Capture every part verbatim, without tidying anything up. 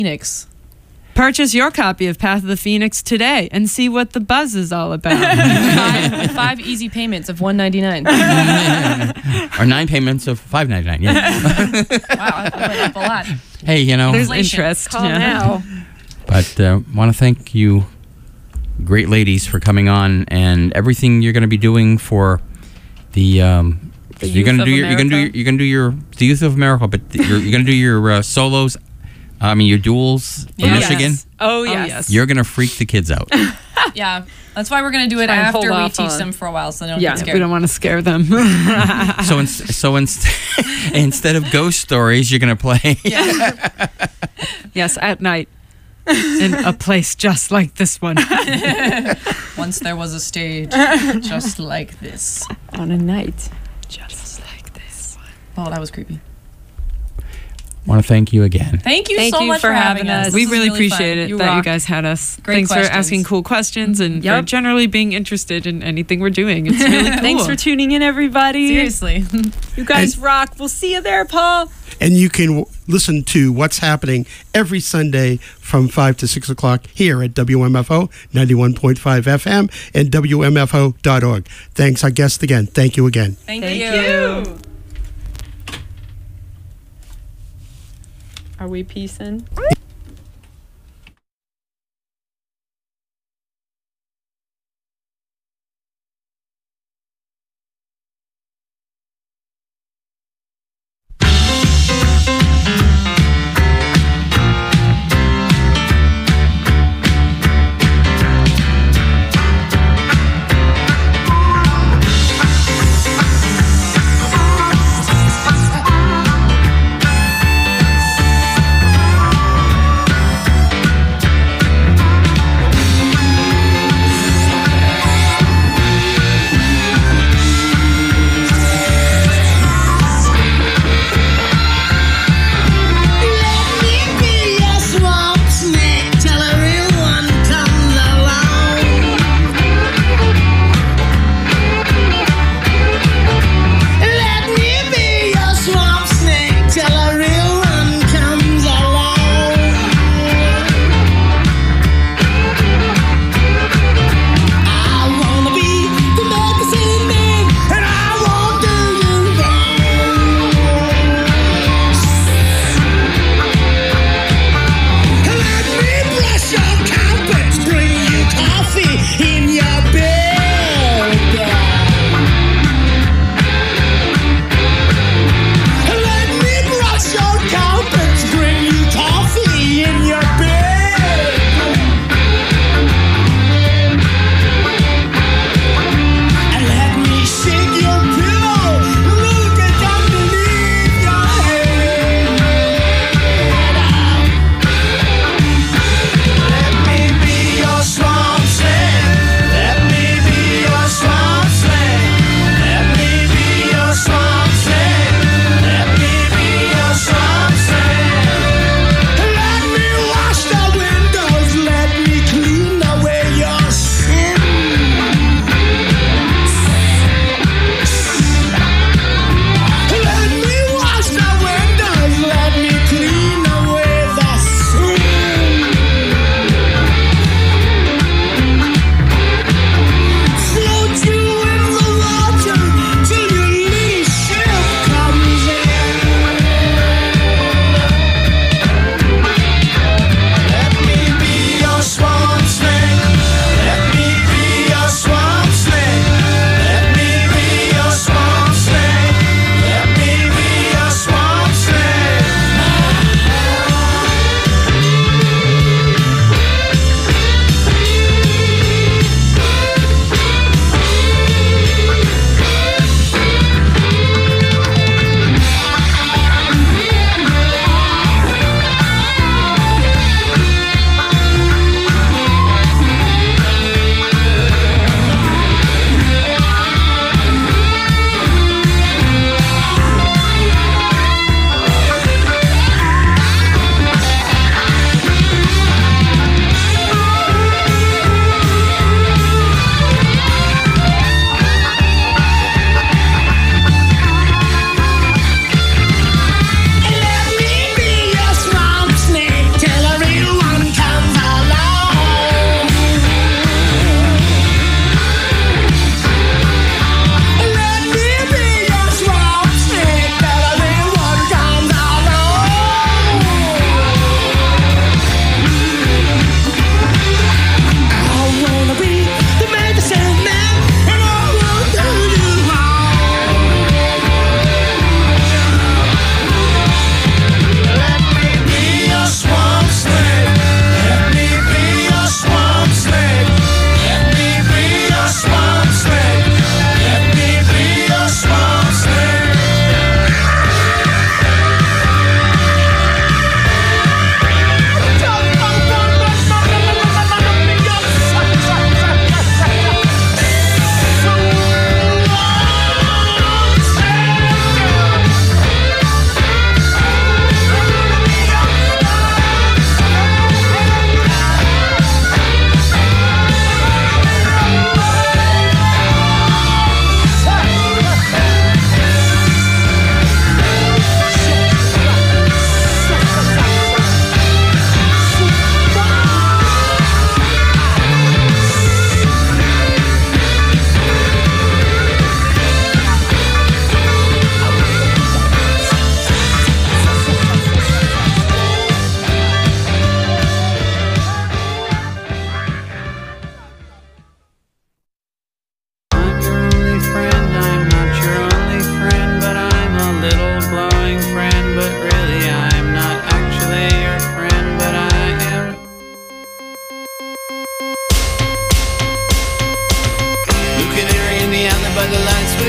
Phoenix. Purchase your copy of Path of the Phoenix today and see what the buzz is all about. five, five easy payments of one ninety-nine. Or nine payments of five ninety-nine. Yeah. Wow, that went up a lot. Hey, you know. There's Inflation. interest. Call yeah. now. But uh, want to thank you, great ladies, for coming on and everything you're going to be doing for the. Um, The you're going to Youth do of your. You're going to do. Your, America. you're going to do your the Youth of America, but you're, you're going to do your uh, solos. I mean, your duels in Yes. Michigan. Oh, Oh, yes. yes. You're going to freak the kids out. Yeah, that's why we're gonna do it Try and hold after we off teach on- them for a while, so they don't Yeah, get We scared. don't want to scare them. so in, so in, instead of ghost stories, you're going to play. Yes, at night. In a place just like this one. Once there was a stage just like this. On a night. Just like this. Oh, that was creepy. Want to thank you again. Thank you Thank so you much for for having having us. us. This We was really fun. appreciate it You that you rock. guys had us. Great Thanks questions. for asking cool questions and for Yep. generally being interested in anything we're doing. It's really cool. Thanks for tuning in, everybody. Seriously. You guys rock. We'll see you there, Paul. And you can w- listen to what's happening every Sunday from five to six o'clock here at W M F O ninety-one point five F M and W M F O dot org. Thanks, our guest again. Thank you again. Thank, Thank you. you. Are we peacing?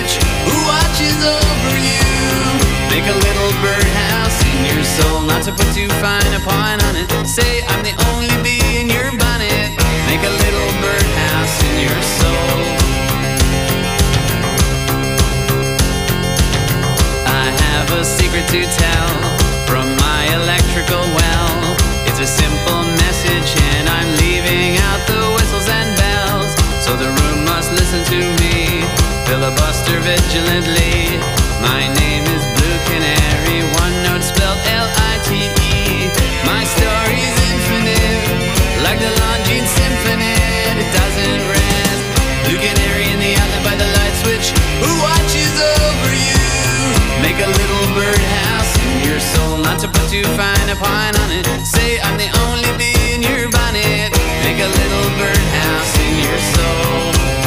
switch. Who watches over you? Make a little birdhouse in your soul, not to put too fine a point on it. Say I'm the only bee in your bonnet. Make a little birdhouse in your soul. I have a secret to tell from my electrical well. It's a simple message and I'm leaving out the whistles and bells. So the room must listen to me, filibuster vigilantly. My name is Blue Canary, one note spelled L I T E. My story's infinite, like the Longines Symphony. It doesn't rest. Blue Canary in the outlet by the light switch. Who watches over you? Make a little birdhouse in your soul, not to put too fine a point on it. Say I'm the only bee in your bonnet. Make a little birdhouse in your soul.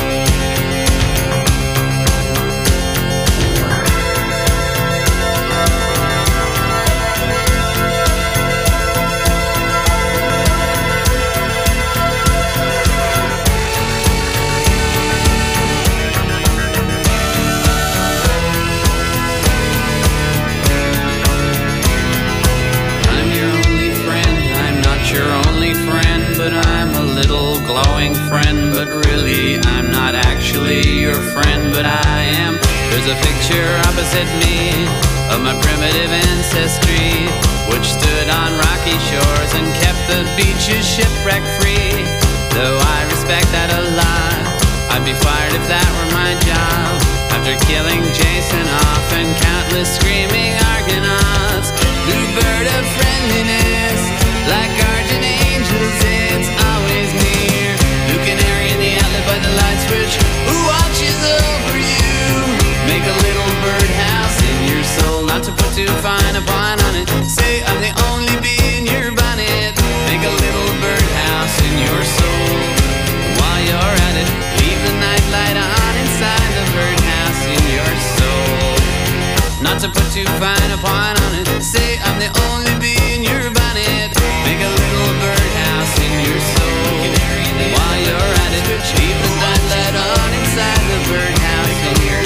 But I'm a little glowing friend. But really I'm not actually your friend, but I am. There's a picture opposite me of my primitive ancestry, which stood on rocky shores and kept the beaches shipwreck free. Though I respect that a lot, I'd be fired if that were my job. After killing Jason off and countless screaming Argonauts, blue bird of friendliness, like guardian angels, it's always near. Blue Canary in the outlet by the light switch. Who watches over you? Make a little birdhouse in your soul, not to put too fine a point on it. Say I'm the only bee in your bonnet. Make a little birdhouse in your soul. While you're at it, leave the night light on inside the birdhouse in your soul. Not to put too fine a point on it. Say I'm the only bee in your bonnet. Make a little birdhouse in your soul. While you're at it, leave the night light on inside the birdhouse in your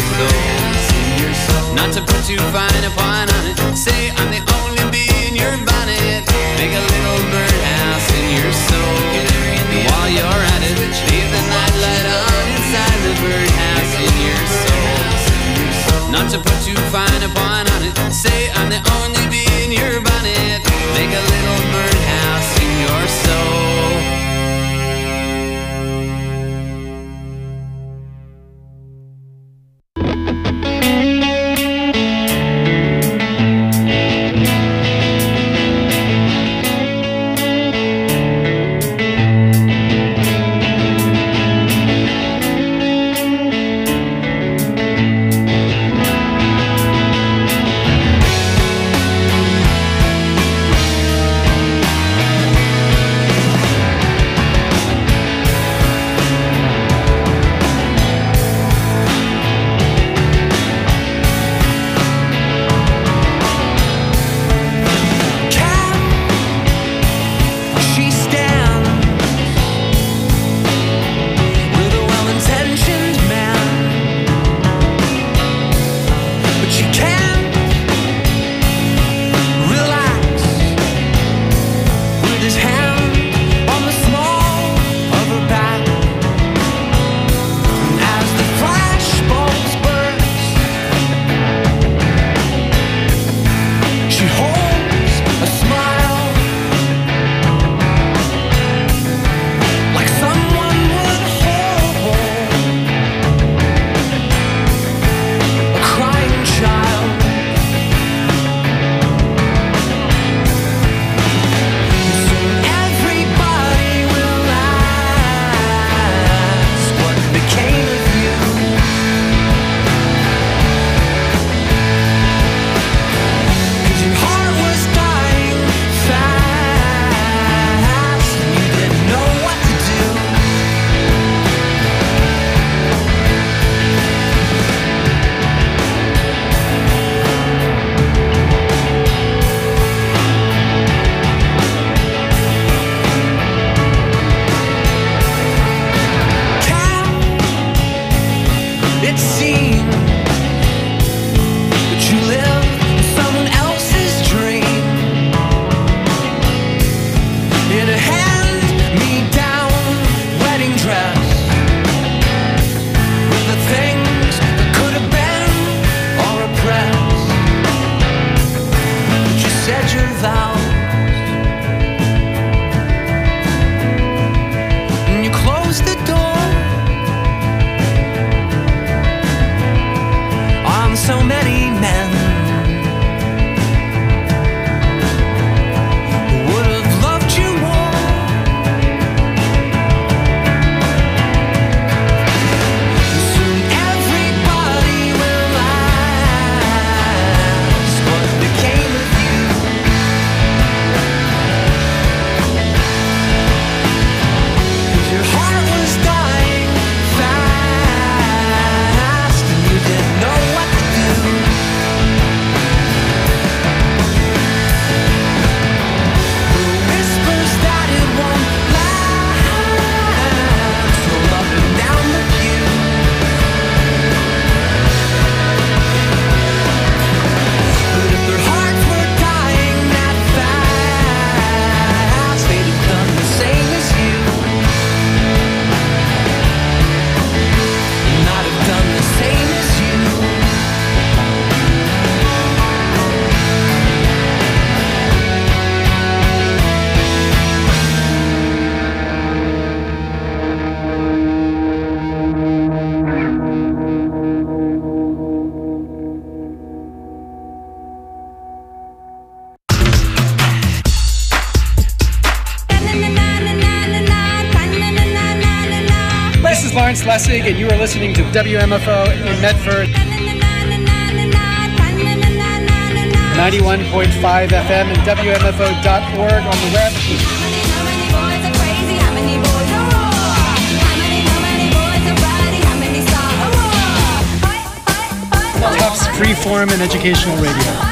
soul. Not to put too fine a point on it. Say I'm the only bee in your bonnet. Make a little birdhouse in your soul. While you're at it, leave the night light on inside the birdhouse in your soul. Not to put too fine a point on it. Say I'm the only bee in your bonnet. Make a little birdhouse in your soul. She holds a smile Lawrence Lessig, and you are listening to W M F O in Medford. ninety-one point five F M and W M F O dot org on the web. Tufts Freeform and Educational Radio.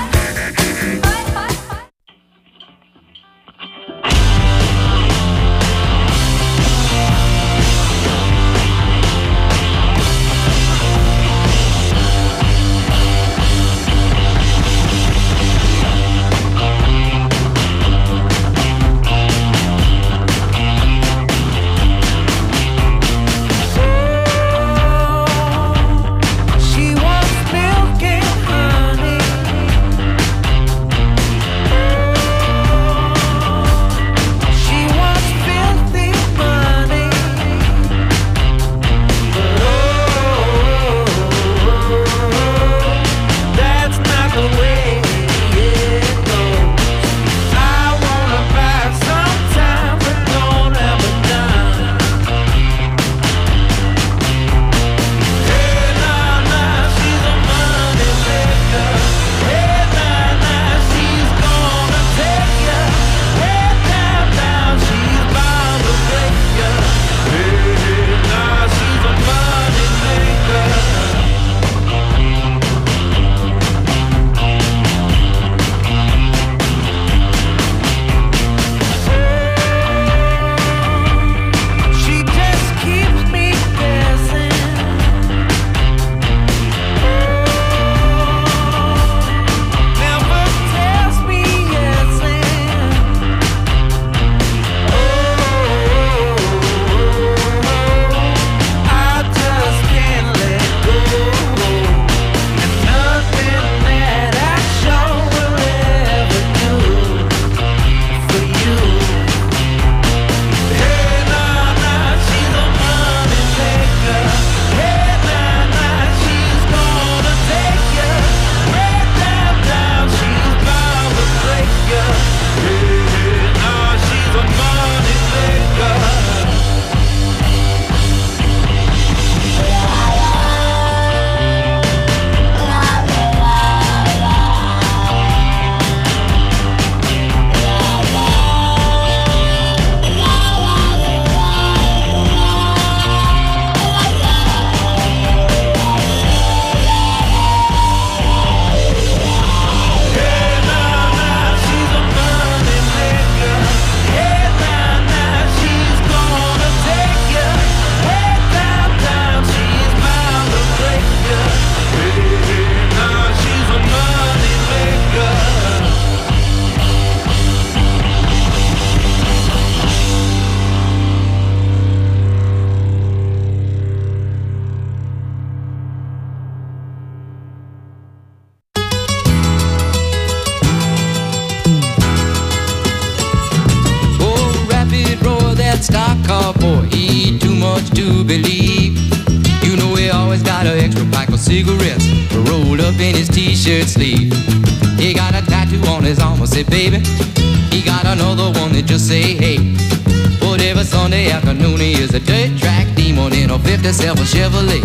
Stock car boy, he ain't too much to believe. You know he always got an extra pack of cigarettes rolled up in his t-shirt sleeve. He got a tattoo on his arm that say baby. He got another one that just say hey. But every Sunday afternoon he is a dirt track demon in a fifty-seven Chevrolet.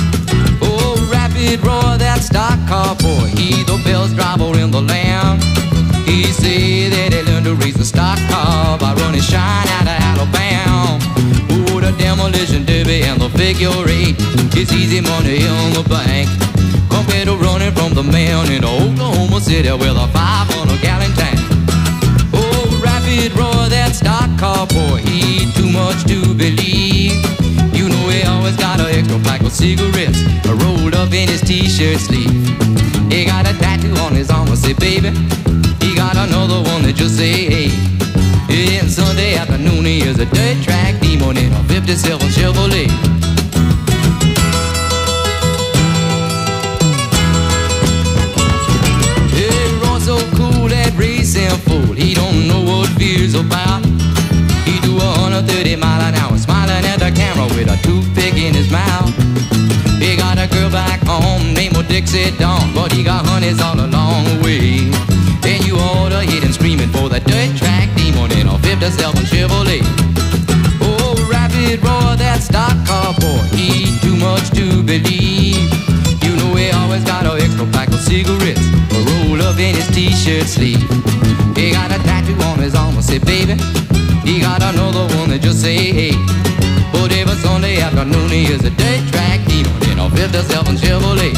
Oh, rapid roar, that stock car boy, he the best driver in the land. He say that he learned to race a stock car by running shine out of Alabama. Oh, the demolition derby and the figure eight, it's easy money in the bank compared to running from the man in Oklahoma City with a five hundred gallon tank. Oh, rapid roar, that stock car boy, he ain't too much to believe. You know he always got an extra pack of cigarettes rolled up in his t-shirt sleeve. He got a tattoo on his arm that say baby. He got another one that just say hey. And Sunday afternoon he is a dirt track demon in a fifty-seven Chevrolet. He runs so cool, that racing fool, he don't know what fear's about. He do a one hundred thirty mile an hour, smiling at the camera with a toothpick in his mouth. He got a girl back home named Dixie Dawn, but he got honeys all along the way. And you ought to hit him screaming for the dirt track demon in a fifty-seven Chevrolet. Oh, rapid did roar that stock car boy. Eat too much to believe. You know he always got an extra pack of cigarettes, a roll up in his t-shirt sleeve. He got a tattoo on his arm that say baby. He got another one that just say hey. But every Sunday afternoon he is a dirt track demon in a fifty-seven Chevrolet.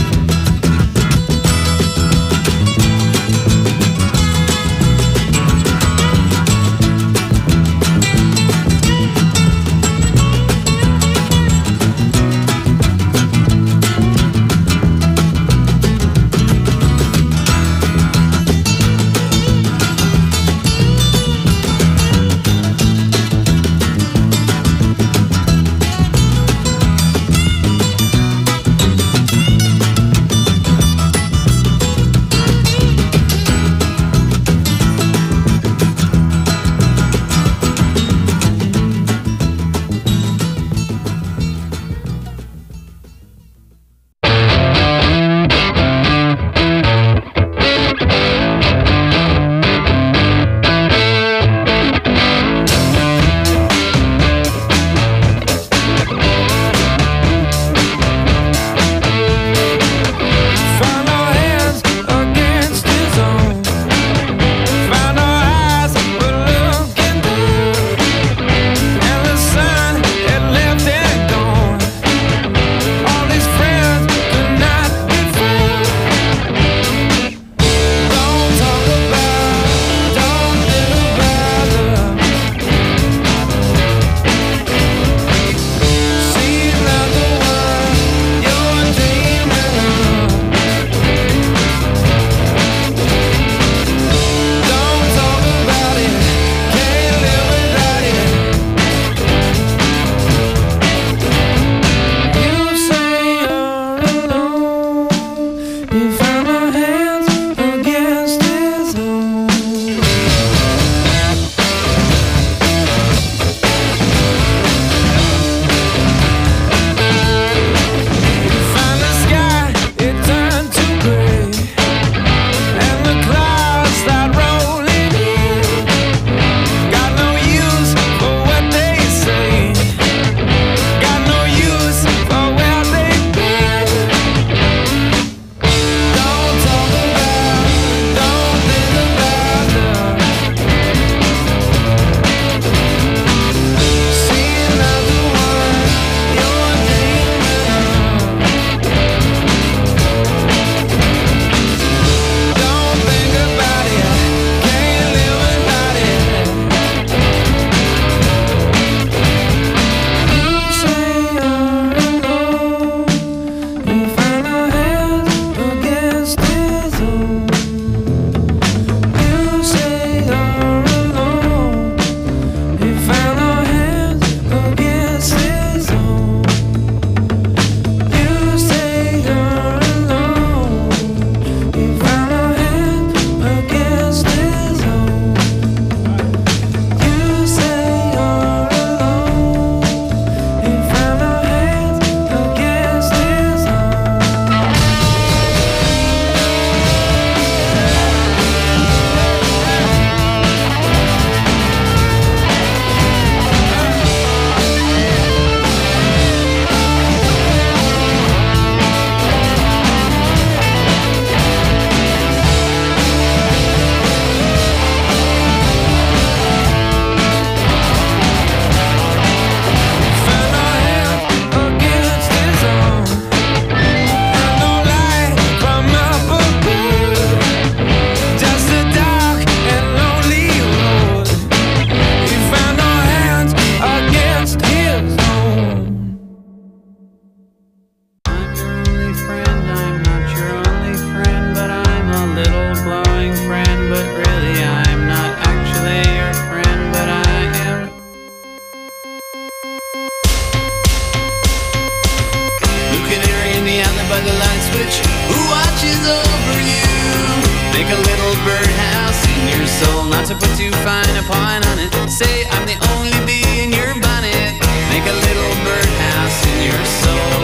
to put too fine a point on it. Say I'm the only bee in your bonnet. Make a little birdhouse in your soul.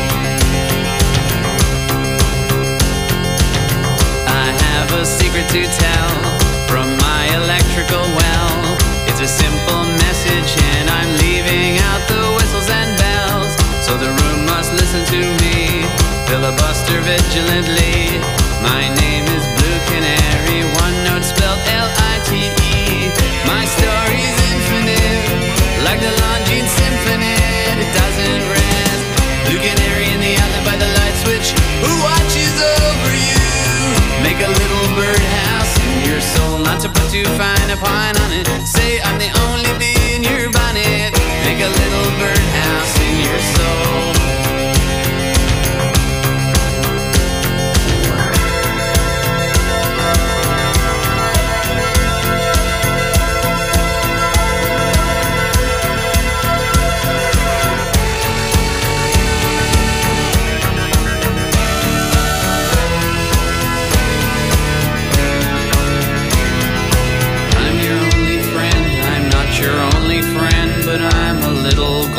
I have a secret to tell from my electrical well. It's a simple message and I'm leaving out the way.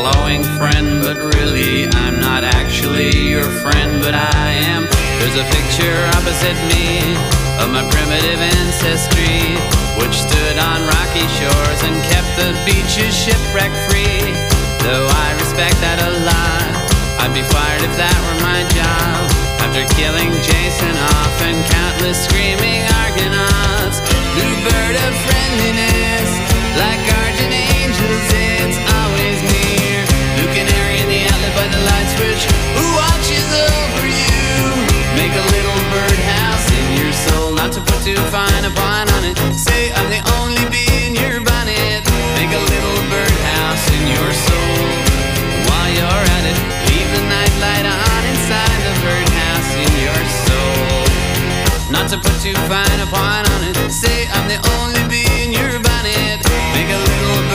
glowing friend, but really I'm not actually your friend, but I am. There's a picture opposite me of my primitive ancestry, which stood on rocky shores and kept the beaches shipwreck free. Though I respect that a lot, I'd be fired if that were my job. After killing Jason off and countless screaming Argonauts, blue bird of friendliness, like guardian angels, it's always near. Blue canary in the outlet by the light switch, who watches over you? Make a little birdhouse in your soul, not to put too fine a point on it. Say I'm the only bee in your bonnet. Make a little birdhouse in your soul. While you're at it, leave the nightlight on inside the birdhouse in your soul. Not to put too fine a point on it. Say I'm the only bee in your bonnet. Make a little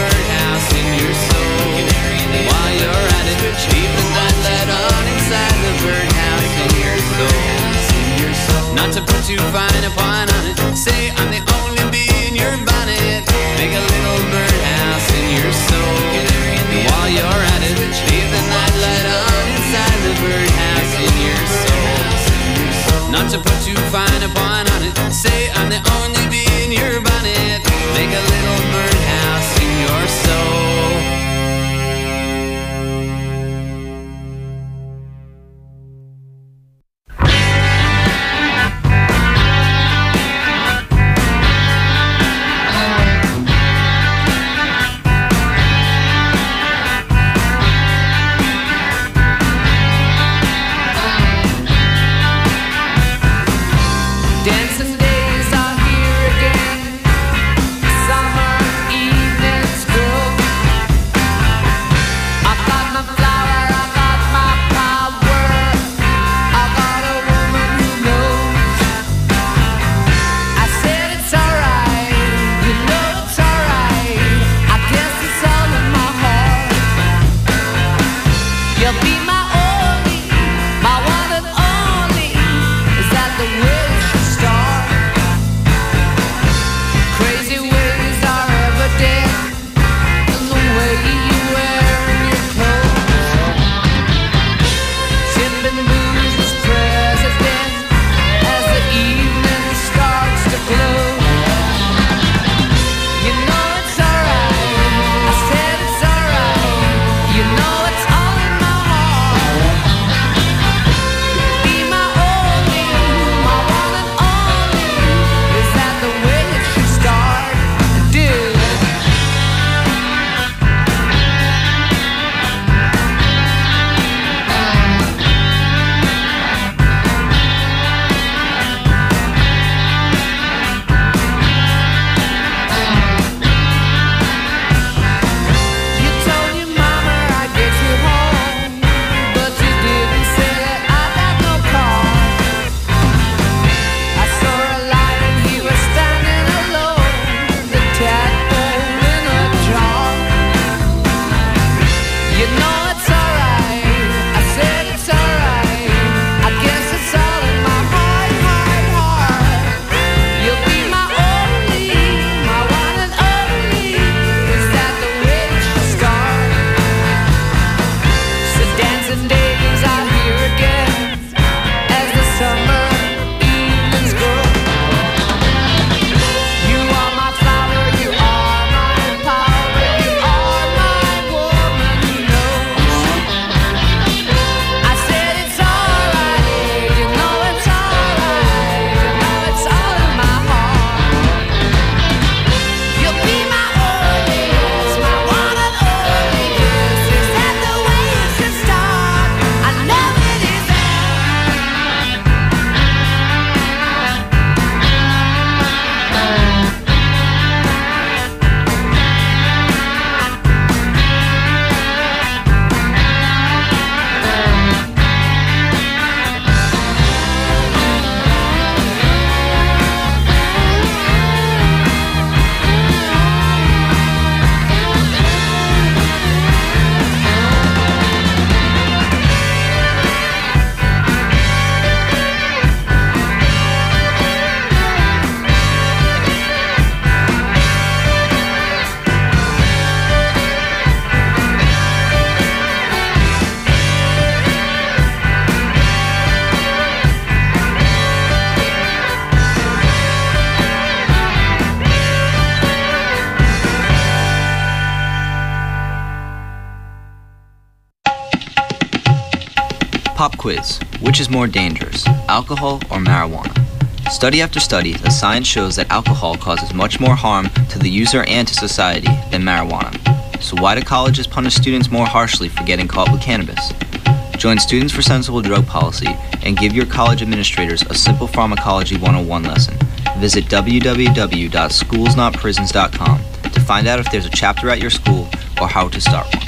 Pop quiz. Which is more dangerous, alcohol or marijuana? Study after study, the science shows that alcohol causes much more harm to the user and to society than marijuana. So why do colleges punish students more harshly for getting caught with cannabis? Join Students for Sensible Drug Policy and give your college administrators a simple pharmacology one oh one lesson. Visit w w w dot schools not prisons dot com to find out if there's a chapter at your school or how to start one.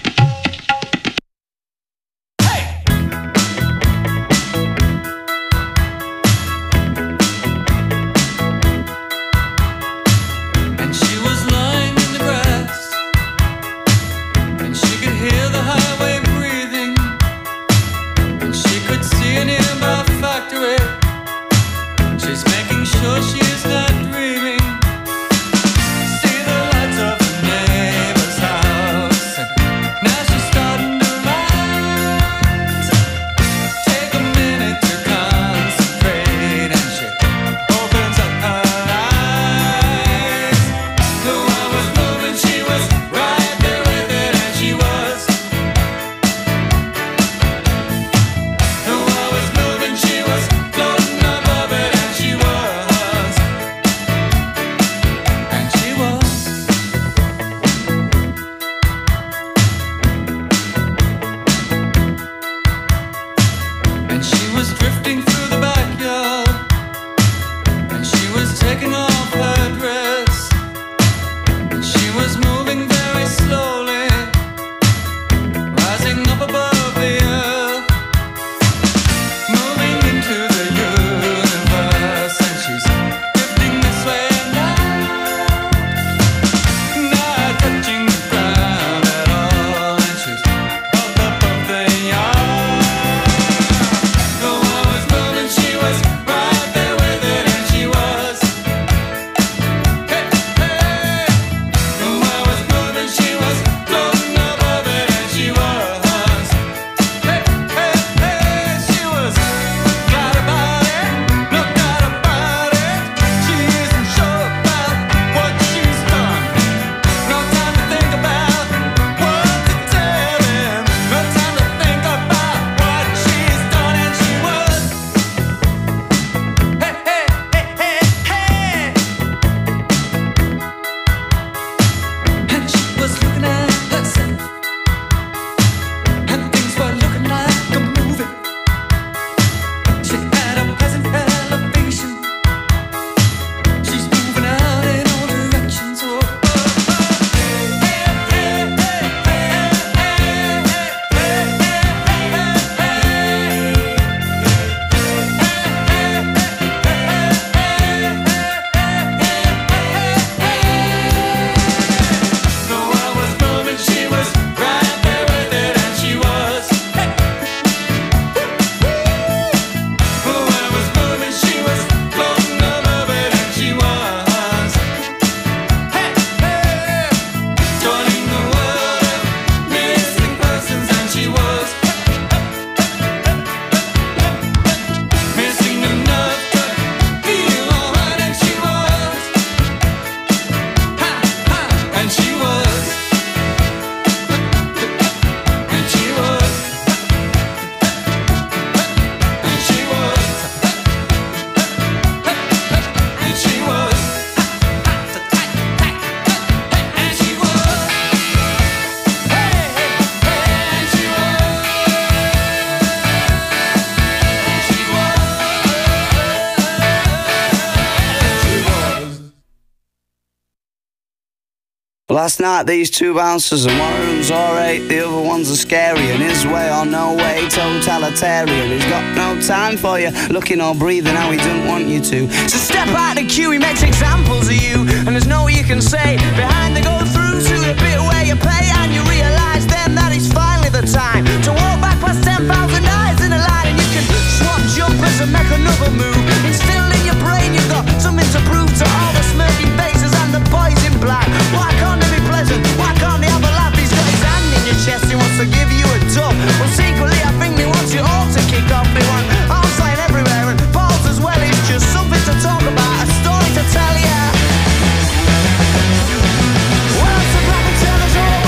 Last night these two bouncers, and one of them's alright, the other one's a scary, and his way or no way, totalitarian. He's got no time for you, looking or breathing how he doesn't want you to. So step out the queue, he makes examples of you, and there's no you can say. Behind the go through to the bit where you pay, and you realise then that it's finally the time to walk back past ten thousand eyes in a line, and you can swap jumpers and make another move. Instilled in your brain, you've got something to prove to all the smirking faces and the boys in black. Why can't they be pleasant? Why can't they have a laugh? He's got his hand in your chest, he wants to give you a dub. Well, secretly I think they want you all to kick off. They want arms flying everywhere and balls as well. It's just something to talk about, a story to tell ya. Well, it's a black and tell us all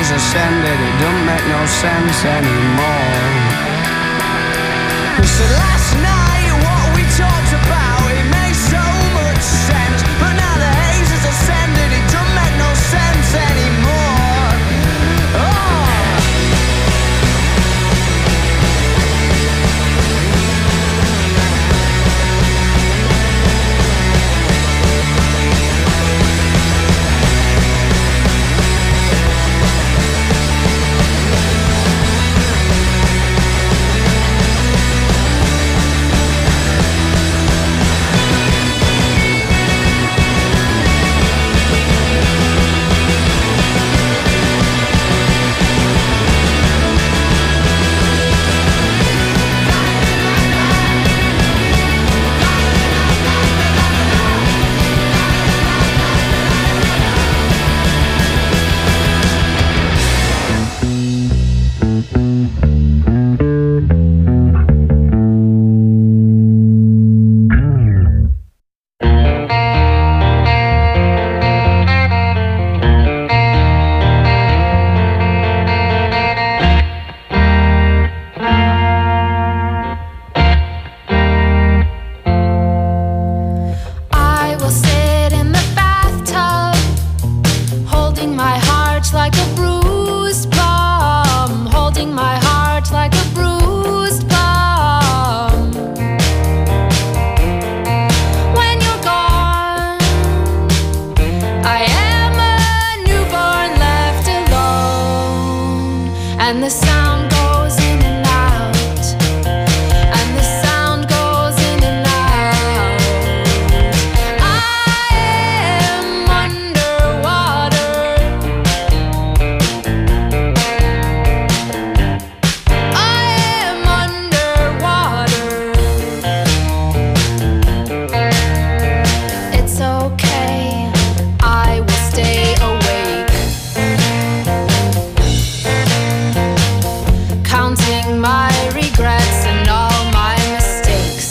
he's ascended, it don't make no sense anymore. So last night what we talked about, it made so much sense, but now the haze has ascended, it don't make no sense anymore. Oh. And the sound goes in and out, and the sound goes in and out. I am underwater, I am underwater. It's okay, I will stay awake, counting my regrets and all my mistakes.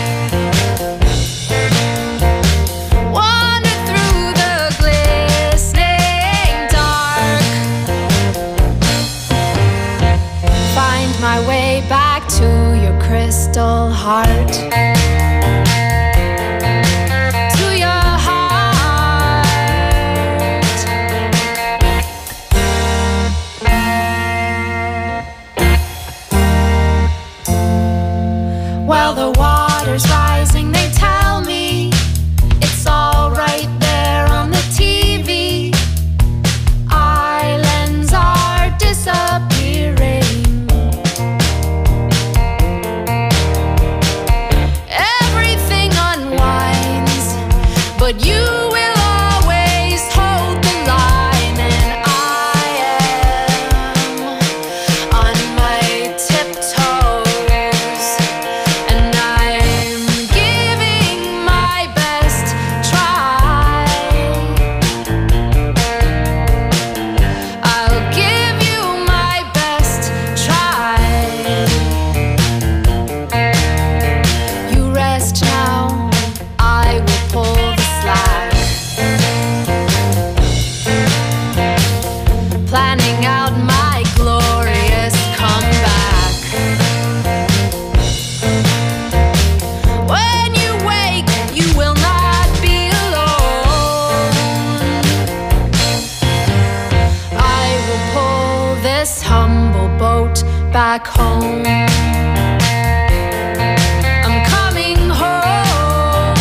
Wander through the glistening dark, find my way back to your crystal heart, to your heart. Well, the water's rising, they tell me. It's all right there on the T V. Islands are disappearing. Everything unwinds, but you will always hold the line. And I am on my tiptoes, and I'm giving my best try. I'll give you my best try. You rest now, I will pull the slack, planning out my glorious comeback. When you wake, you will not be alone. I will pull this humble boat back home. I'm coming home.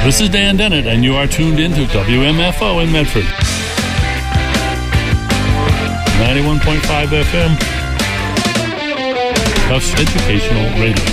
This is Dan Dennett, and you are tuned in to W M F O in Medford. ninety-one point five F M. Tufts Educational Radio.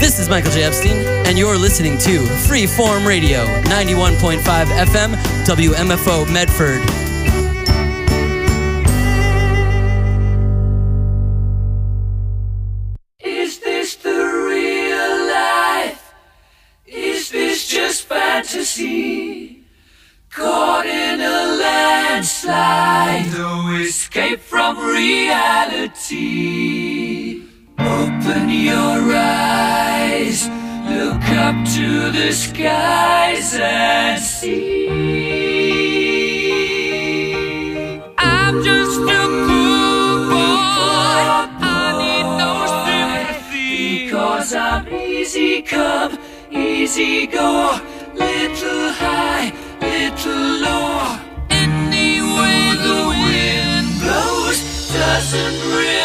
This is Michael J. Epstein, and you're listening to Freeform Radio, ninety-one point five F M, W M F O Medford. Is this the real life? Is this just fantasy? Caught in a landslide, no escape from reality. Open your eyes, look up to the skies and see. I'm just a poor boy, I need no sympathy, because I'm easy come, easy go, little high, little low. Any way the wind blows doesn't really